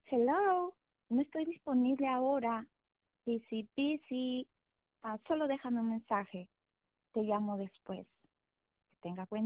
Hello, no estoy disponible ahora. Busy, busy. Solo déjame un mensaje. Te llamo después. Que tenga buen